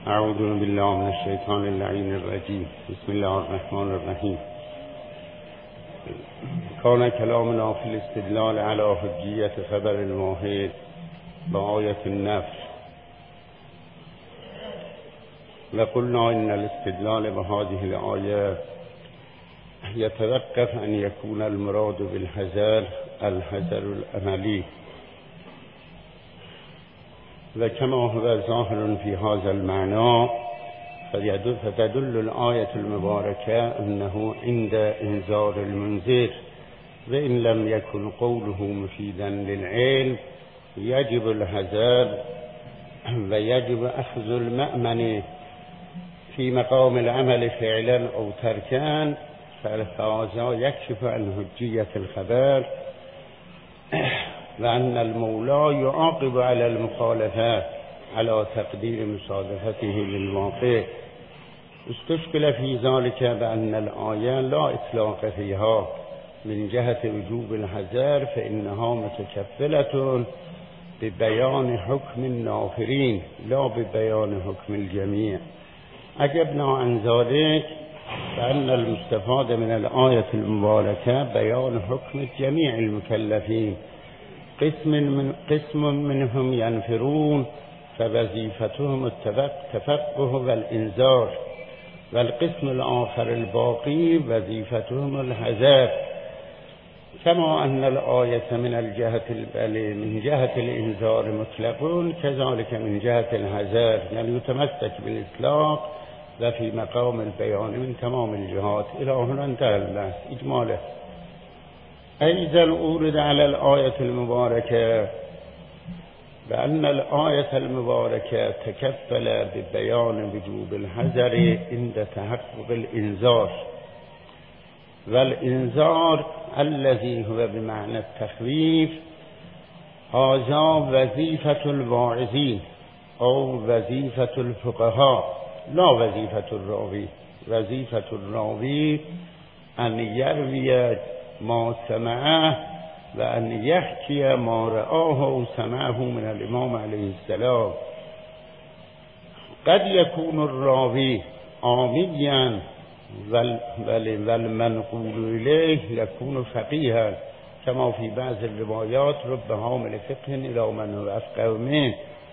اعوذ بالله من الشیطان اللعین الرجیم. بسم الله الرحمن الرحیم. کان کلامنا فی الاستدلال علی حجیت خبر الواحد و آیت النفس و قلنا ان الاستدلال بهذه الآیه يتوقف ان يكون المراد بالحذر الحذر العملی و كما هو ظاهر في هذا المعنى فتدل الآية المباركة أنه عند إنذار المنذر وإن لم يكن قوله مفيدا للعلم يجب الحذر ويجب أخذ المأمن في مقام العمل فعلا أو تركا، فهذا يكشف عن حجية الخبر وأن المولى يعاقب على المخالفة على تقدير مصادفته للواقع. استشكل في ذلك بأن الآية لا إطلاق فيها من جهة وجوب الحذر فإنها متكفلة ببيان حكم النافرين لا ببيان حكم الجميع. أجبنا عن ذلك بأن المستفاد من الآية المباركة بيان حكم جميع المكلفين، قسم منهم ينفرون فوظيفتهم التفقه والإنذار، والقسم الآخر الباقي وظيفتهم الحذر. كما أن الآية من جهة الإنذار مطلق كذلك من جهة الحذر، يعني يتمسك بالإطلاق وفي مقام البيان من تمام الجهات. إلى هنا انتهى البحث إجماله. أيضا أورد على الآية المباركة بأن الآية المباركة تكفل ببيان وجوب الحذر عند تحقق الإنذار، والإنذار الذي هو بمعنى التخويف هذا وظيفة الواعظين أو وظيفة الفقهاء لا وظيفة الراوي. وظيفة الراوي أن يروي ما سمعه وأن يحكي ما رآه أو سمعه من الإمام عليه السلام. قد يكون الراوي عاميا والمنقول إليه يكون فقيها كما في بعض الروايات رب حامل فقه إلى من هو أفقه منه.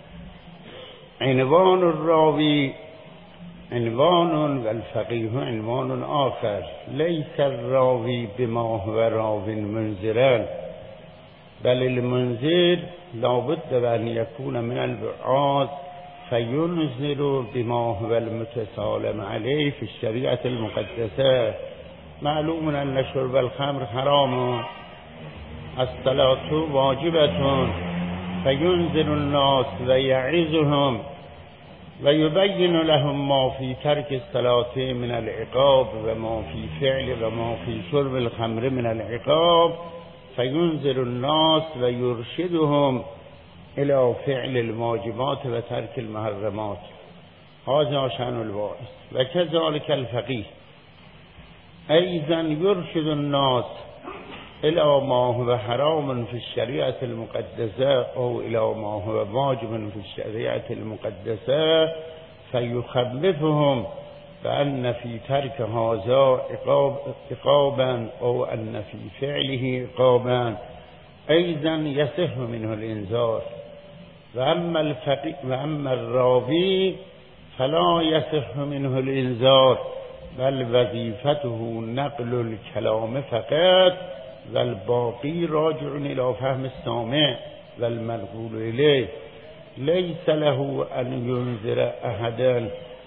عنوان الراوي عنوان والفقيه عنوان آخر. ليس الراوي بما هو راو منذرا، بل المنذر لابد أن يكون من الوعاظ فينذر بما هو المتسالم عليه في الشريعة المقدسة. معلوم أن شرب الخمر حرام، الصلاة واجبة، فينذر الناس ويعظهم ويبين لهم ما في ترك الصلاة من العقاب وما في فعل وما في شرب الخمر من العقاب، فينذر الناس ويرشدهم إلى فعل الواجبات وترك المحرمات. هذا شأن الواعظ. وكذلك الفقيه أيضا يرشد الناس إلى ما هو حرام في الشريعة المقدسة أو إلى ما هو واجب في الشريعة المقدسة، فيخبفهم بأن في ترك هذا عقابا أو أن في فعله عقابا. أيضا يصح منه الإنذار. وأما الراوي فلا يصح منه الإنذار، بل وظيفته نقل الكلام فقط، والباقي راجع إلى فهم السامع والمنقول إليه. ليس له أن ينذر أحدا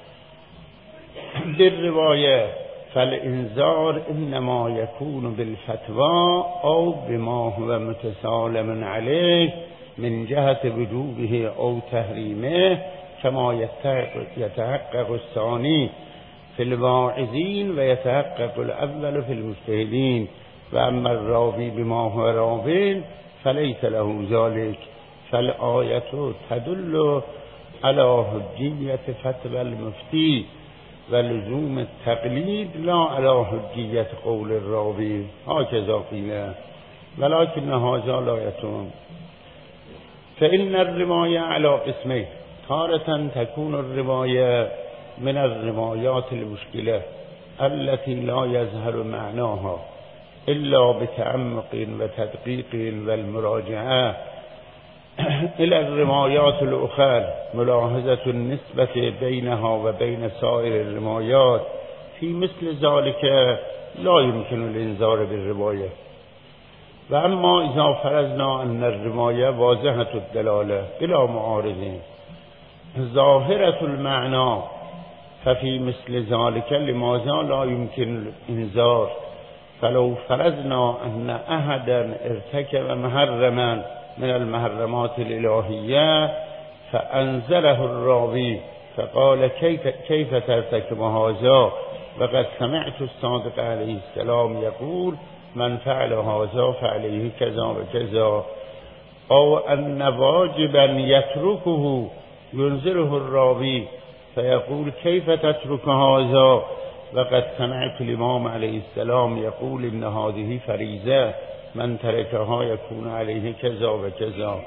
بالرواية، فالإنذار إنما يكون بالفتوى أو بما هو متسالم عليه من جهة وجوبه أو تحريمه، كما يتحقق الثاني في الواعظين ويتحقق الأول في المجتهدين. وأما الراوي بما هو راو فليس له ذلك. فالآية تدل على حجية فتوى المفتي ولزوم التقليد لا على حجية قول الراوي، هكذا قيل. ولكن هذا لا يتم، فإن الرواية على قسمين. تارة تكون الرواية من الروايات المشكلة التي لا يظهر معناها إلا بتعمق وتدقيق والمراجعة إلى الروايات الأخرى، ملاحظة النسبة بينها وبين سائر الروايات. في مثل ذلك لا يمكن الإنذار بالرواية. وأما إذا فرضنا أن الرواية واضحة الدلالة بلا معارضين ظاهرة المعنى، ففي مثل ذلك لماذا لا يمكن الإنذار؟ فلو فرضنا أن أحدا ارتكب محرما من المحرمات الإلهية فأنزله الراوي فقال كيف ترتكب هذا وقد سمعت الصادق عليه السلام يقول من فعل هذا فعليه كذا وكذا، أو أن واجبا يتركه ينزله الراوي فيقول كيف تترك هذا وقد سمعت الإمام عليه السلام يقول إن هذه فريضة من تركها يكون عليه كذا وكذا.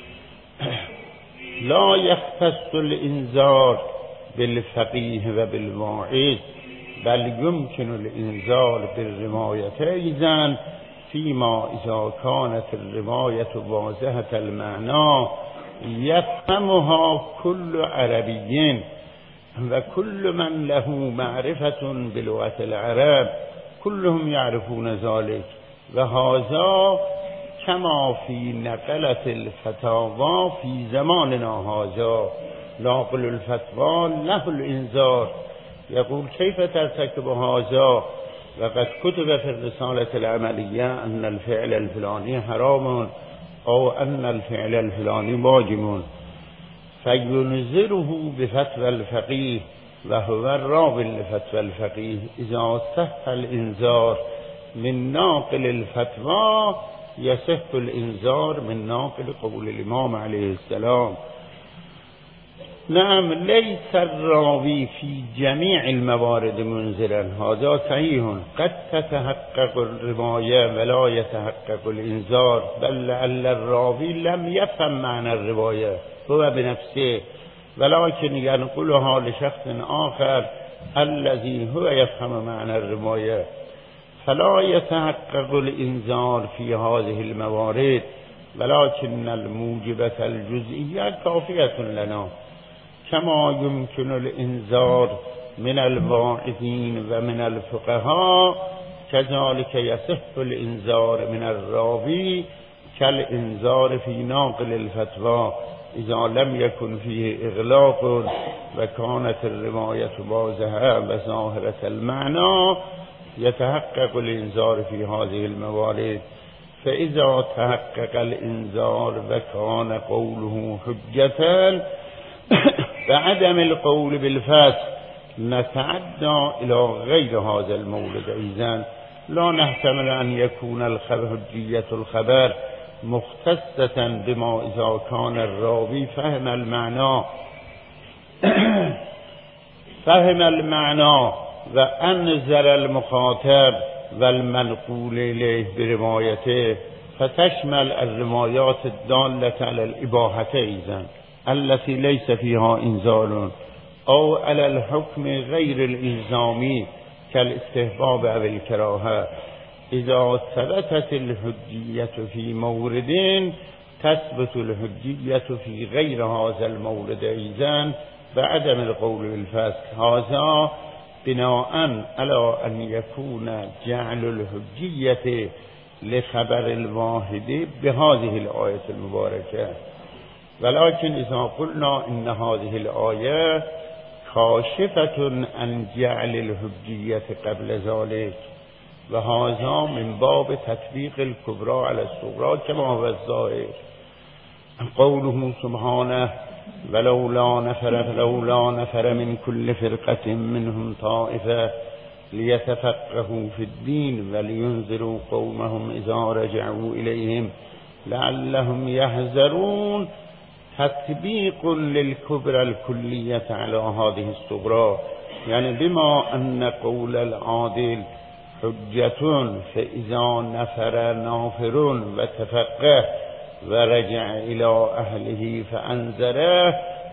لا يختص الإنذار بالفقيه وبالواعظ، بل يمكن الإنذار بالرواية أيضا فيما إذا كانت الرواية واضحة المعنى يفهمها كل عربي وكل من له معرفة بلغة العرب كلهم يعرفون ذلك. وهذا كما في نقلة الفتاوى في زماننا هذا، ناقل الفتوى له الإنذار يقول كيف ترتكب هذا وقد كتب في الرسالة العملية أن الفعل الفلاني حرام أو أن الفعل الفلاني واجب، فينذره بفتوى الفقيه وهو الراوي لفتوى الفقيه. إذا صح الإنذار من ناقل الفتوى يصح الإنذار من ناقل قول الإمام عليه السلام. نعم، ليس الراوي في جميع الموارد منزلا، هذا صحيح، قد تتحقق الرواية ولا يتحقق الإنذار، بل لعل الراوي لم يفهم معنى الرواية هو بنفسه ولكن ينقلها لشخص آخر الذي هو يفهم معنى الرواية، فلا يتحقق الإنذار في هذه الموارد، ولكن الموجبة الجزئية كافية لنا، كما يمكن الإنذار من الواعظين ومن الفقهاء كذلك يصح الإنذار من الراوي كالإنذار في ناقل الفتوى إذا لم يكن فيه إغلاق وكانت الرواية واضحة وظاهرة المعنى يتحقق الإنذار في هذه الموارد. فإذا تحقق الإنذار وكان قوله حجة بعدم القول بالفسق نتعدى إلى غير هذا المورد. إذن لا نحتمل أن يكون حجية الخبر مختصة بما إذا كان الراوي فهم المعنى وأنزل المخاطب والمنقول إليه بروايته، فتشمل الروايات الدالة على الإباحة إذن التي ليس فيها إنزال أو على الحكم غير الإلزامي كالاستحباب أو الكراهة. إذا ثبتت الحجية في مورد تثبت الحجية في غير هذا المورد إذن بعدم القول بالفسق. هذا بناء على أن يكون جعل الحجية لخبر الواحد بهذه الآية المباركة. ولكن إذا قلنا إن هذه الآية كاشفة عن جعل الحجية قبل ذلك، وهذا من باب تطبيق الكبرى على الصغرى كما هو الظاهر. قوله سبحانه ولولا نفر من كل فرقة منهم طائفة ليتفقهوا في الدين ولينذروا قومهم إذا رجعوا إليهم لعلهم يحذرون، تطبيق للكبرى الكلية على هذه الصغرى، يعني بما أن قول العادل حجة فإذا نفر نافر وتفقه ورجع إلى أهله فأنذره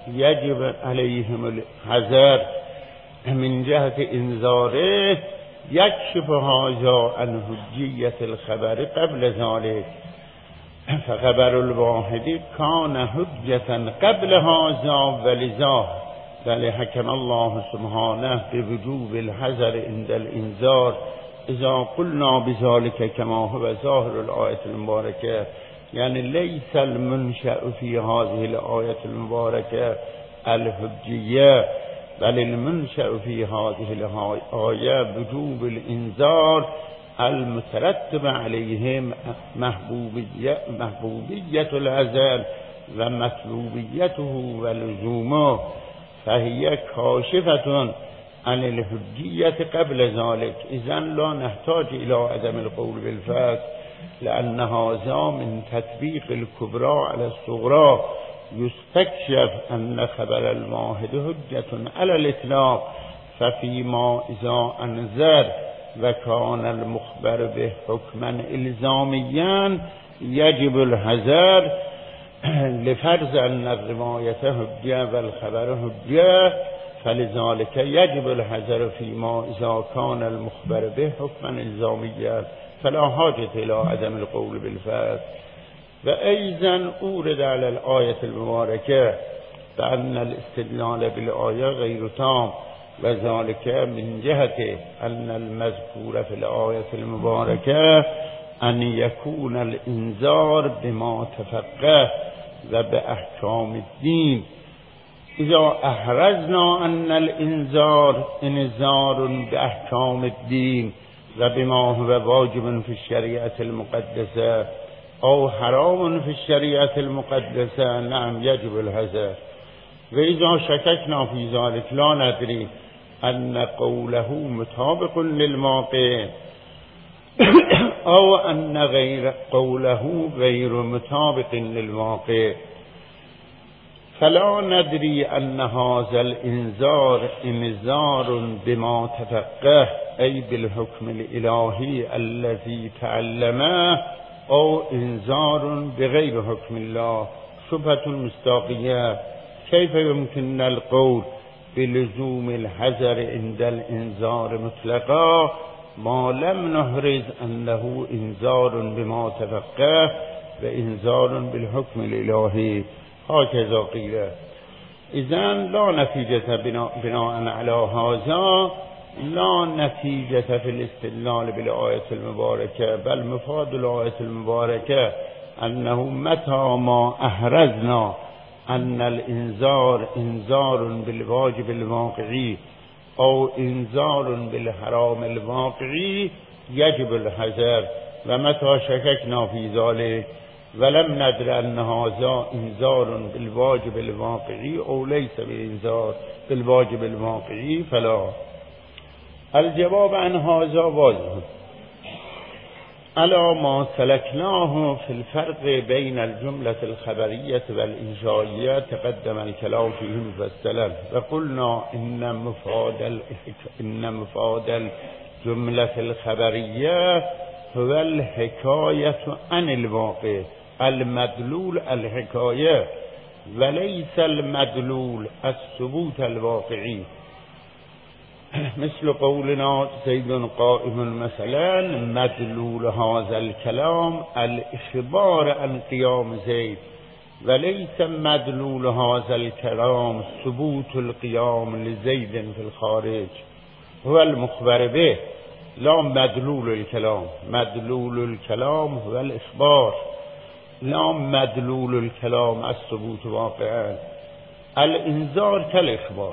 يجب عليهم الحذر من جهة إنذاره يكشف هذا عن حجية الخبر قبل ذلك، فخبر الواحد كان حجة قبل هذا، ولذا بل حكم الله سبحانه بوجوب الحذر عند الإنذار إذا قلنا بذلك كما هو ظاهر الآية المباركة. يعني ليس المنشأ في هذه الآية المباركة الحجية، بل المنشأ في هذه الآية وجوب الإنذار المترتب عليهم محبوبية الحذر ومطلوبيته ولزومه، فهي كاشفة عن الحجية قبل ذلك. إذن لا نحتاج إلى عدم القول بالفصل، لأن هذا من تطبيق الكبرى على الصغرى. يستكشف أن خبر الواحد حجة على الإطلاق، ففيما إذا أنذر وكان المخبر به حكما إلزاميا يجب الحذر، لفرض أن الرواية حجة والخبر حجة، فلذلك يجب الحذر فيما إذا كان المخبر به حكما إلزاميا، فلا حاجة إلى عدم القول بالفصل. وأيضا أورد على الآية المباركة بأن الاستدلال بالآية غير تام، وذلك من جهة أن المذكور في الآية المباركة أن يكون الإنذار بما تفقه وبأحكام الدين. إذا أحرزنا أن الإنذار إنذار بأحكام الدين وبما هو واجب في الشريعة المقدسة أو حرام في الشريعة المقدسة، نعم يجب الحذر. وإذا شككنا في ذلك لا ندري أن قوله مطابق للواقع أو أن غير قوله غير مطابق للواقع، فلا ندري أن هذا الإنذار إنذار بما تفقه أي بالحكم الإلهي الذي تعلمه أو إنذار بغير حكم الله. شبهة المصداقية: كيف يمكن القول بلزوم الحذر عند الإنذار مطلقا ما لم نحرز أنه إنذار بما تفقه وإنذار بالحكم الإلهي؟ هكذا قيل. إذن لا نتيجة بناء على هذا، لا نتيجة في الاستدلال بالآية المباركة، بل مفاد الآية المباركة أنه متى ما أحرزنا أن الإنذار إنذار بالواجب الواقعي أو إنذار بالحرام الواقعي يجب الحذر، ومتى شككنا في ذلك ولم ندر أن هذا إنذار بالواجب الواقعي أو ليس بإنذار بالواجب الواقعي فلا. الجواب عن هذا واضح. على ما سلكناه في الفرق بين الجملة الخبرية والإنشائية تقدم الكلام فيه مفصلا، وقلنا إن مفاد الجملة الخبرية هو الحكاية عن الواقع، المدلول الحكاية، وليس المدلول الثبوت الواقعي. مثل قولنا زيد قائم مثلا، مدلول هذا الكلام الإخبار عن قيام زيد، وليس مدلول هذا الكلام ثبوت القيام لزيد في الخارج، هو المخبر به لا مدلول الكلام. مدلول الكلام هو الإخبار، لا مدلول الكلام الثبوت واقعا. الإنذار كالإخبار.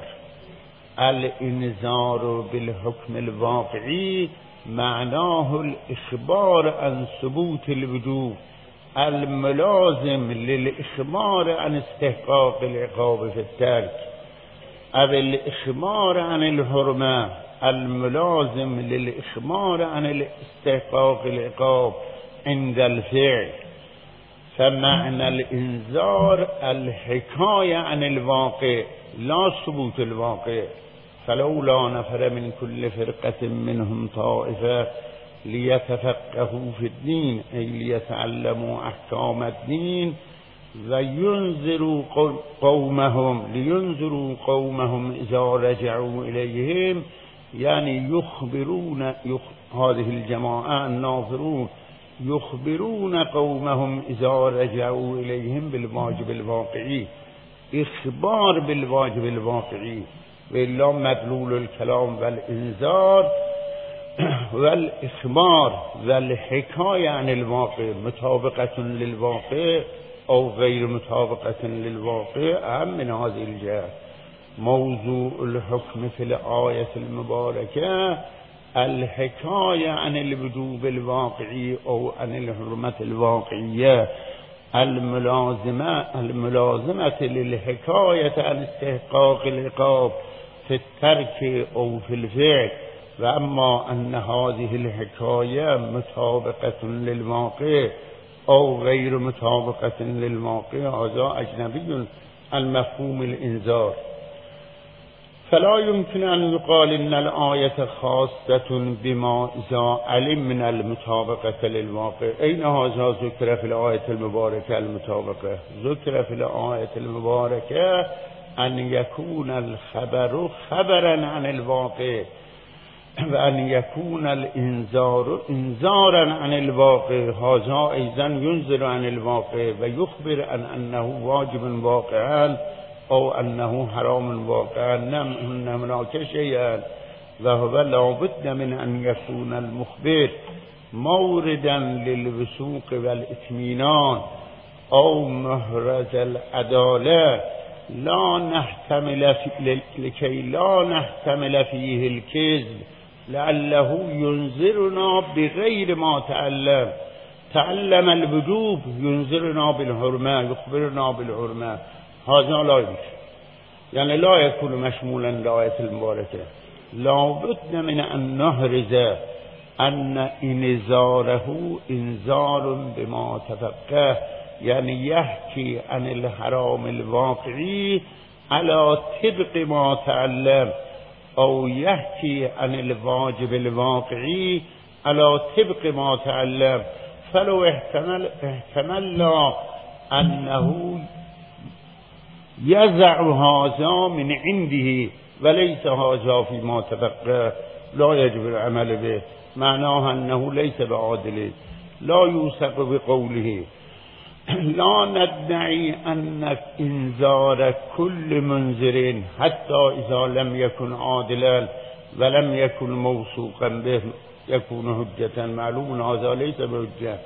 الإنذار بالحكم الواقعي معناه الإخبار عن ثبوت الوجوب الملازم للإخبار عن استحقاق العقاب في الترك، أو الإخبار عن الحرمة الملازم للإخبار عن استحقاق العقاب عند الفعل. فمعنى الإنذار الحكاية عن الواقع لا ثبوت الواقع. فلولا نفر من كل فرقة منهم طائفة ليتفقهوا في الدين أي ليتعلموا أحكام الدين و ینذروا قومهم لینذروا قومهم اذا رجعوا الیهم، یعنی یخبرون هذه الجماعه الناظرون یخبرون قومهم اذا رجعوا الیهم بالواجب الواقعی، اخبار بالواجب الواقعی و الا مدلول الكلام والانذار والاخبار والحکایه عن الواقع مطابقة للواقع او غیر مطابقة للواقع اهم من هذه الجهة. موضوع الحكم في الآية المباركة الحكاية عن الوجوب الواقعي او عن الحرمة الواقعية الملازمة للحكاية عن استحقاق العقاب في الترك او في الفعل، و اما ان هذه الحكاية مطابقة للواقع او غیر مطابقة للواقع هذا اجنبی المفهوم الانذار. فلا يمكن ان يقال ان الآية خاصة بما اذا علم من المطابقة للواقع. اين هذا ذكر في الآية المباركة المطابقة؟ ذكر في الآية المباركة ان يكون الخبر خبرا عن الواقع و ان یکون الانذار انذارا عن الواقع، هذا ایضا ینذر عن الواقع و یخبر عن انه واجب واقعا او انه حرام واقعا ان هناك شیئا و هو لابد من ان یکون المخبر موردا للوثوق والاطمینان او محرز العداله لا نحتمل لكي لا نحتمل فيه الكذب لعله ينذرنا بغير ما تعلم الوجوب ينذرنا بالحرمة يخبرنا بالحرمة، هذا لا يمكن، يعني لا يكون مشمولا للآية المباركة. لا بد من أن نحرز أن انذاره انذار بما تفقه، يعني يحكي عن الحرام الواقعي على طبق ما تعلم او يحكي عن الواجب الواقعي على طبق ما تعلم. فلو احتملنا انه يزع هذا من عنده وليس هذا فيما تفقه لا يجب العمل به، معناه انه ليس بعادل لا يوثق بقوله. لا ندعي أن انذار كل منذر حتى إذا لم يكن عادلا ولم يكن موثوقا به يكون حجة، معلوم هذا ليس بحجة،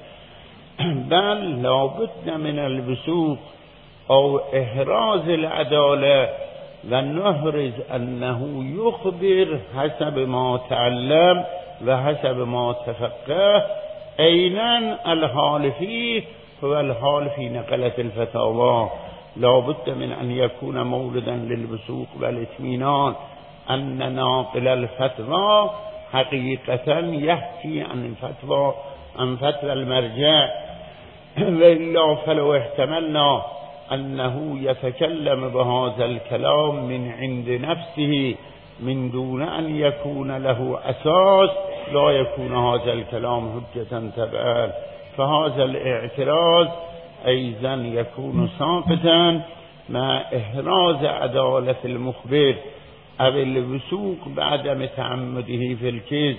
بل لا بد من الوثوق أو إحراز العدالة و نحرز أنه يخبر حسب ما تعلم و حسب ما تفقه. أيضا الحال فيه هو الحال في نقلة الفتاوى، لا بد من أن يكون موردا للوثوق والاطمینان أن ناقل الفتوى حقيقة يحكي عن الفتوى عن فتوى المرجع، وإلا فلو احتملنا أنه يتكلم بهذا الكلام من عند نفسه من دون أن يكون له أساس لا يكون هذا الكلام حجة تبعا، فهذا الاعتراض أيضا يكون ساقطا مع إحراز عدالة المخبر أو الوثوق بعدم تعمده في الكذب.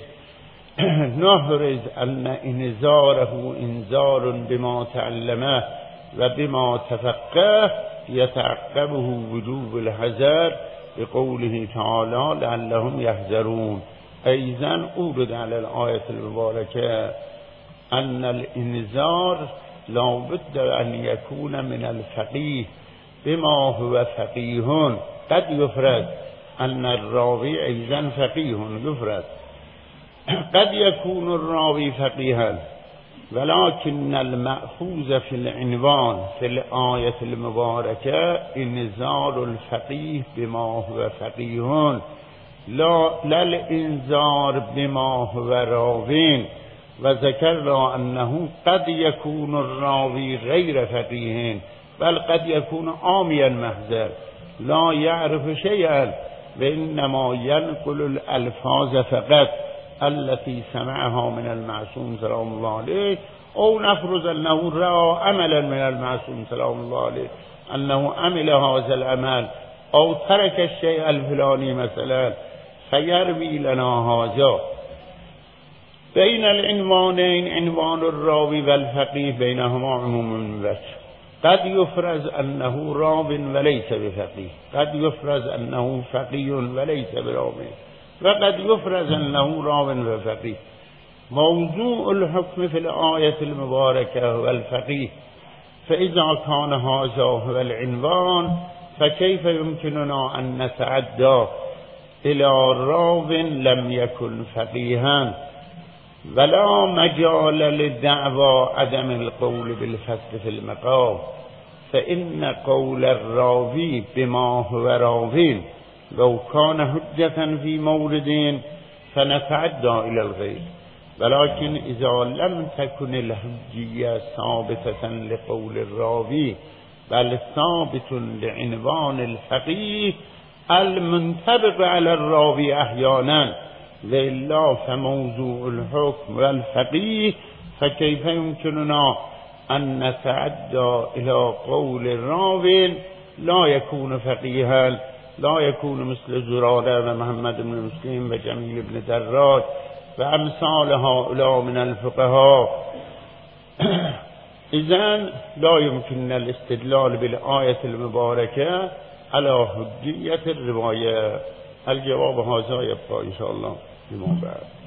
نحرز أن انذاره انذار بما تعلمه و بما تفقه يتعقبه وجوب الحذر بقوله تعالى لعلهم يحذرون. أيضا أورد على الآية المباركة أن الإنذار لا بد أن يكون من الفقيه بما هو فقيه، قد يفرد أن الراوي أيضا فقيه يفرد، قد يكون الراوي فقيها، ولكن المأخوذ في العنوان في الآية المباركة انذار الفقيه بما هو فقيه لا الانذار بما هو راوين. وذكرنا أنه قد يكون الراوي غير فقيه بل قد يكون عاميا محضا لا يعرف شيئا وإنما ينقل الألفاظ فقط التي سمعها من المعصوم سلام الله عليه او نفرض انه را عملا من المعصوم سلام الله علیه انه عمل هذا العمل او ترك الشيء الفلاني مثلا فيروي لنا هذا. بين العنوانين عنوان الراوي والفقيه بينهما عموم من وجه، قد يفرز انه راو وليس بفقيه، قد يفرز انه فقيه وليس براوي، وقد يفرز انه راو وفقيه. موضوع الحكم في الآية المباركة والفقيه، فإذا كان هذا هو العنوان فكيف يمكننا أن نتعدى إلى راو لم يكن فقيها؟ ولا مجال للدعوى عدم القول بالفصل في المقام، فإن قول الراوي بما هو راوي لو كان حجة في مورد فنتعدى إلى الغير، ولكن إذا لم تكن الحجية ثابتة لقول الراوي بل ثابت لعنوان الفقيه المنطبق على الراوي أحيانا وإلا فموضوع الحكم والفقيه، فكيف يمكننا أن نتعدى إلى قول الراوي لا يكون فقيها، لا يكون مثل زرارة ومحمد بن مسلم وجميل بن دراج وأمثال هؤلاء من الفقهاء. إذن لا يمكن الاستدلال بالآية المباركة على حجية الرواية. الجواب هذا يبقى إن شاء الله فيما بعد.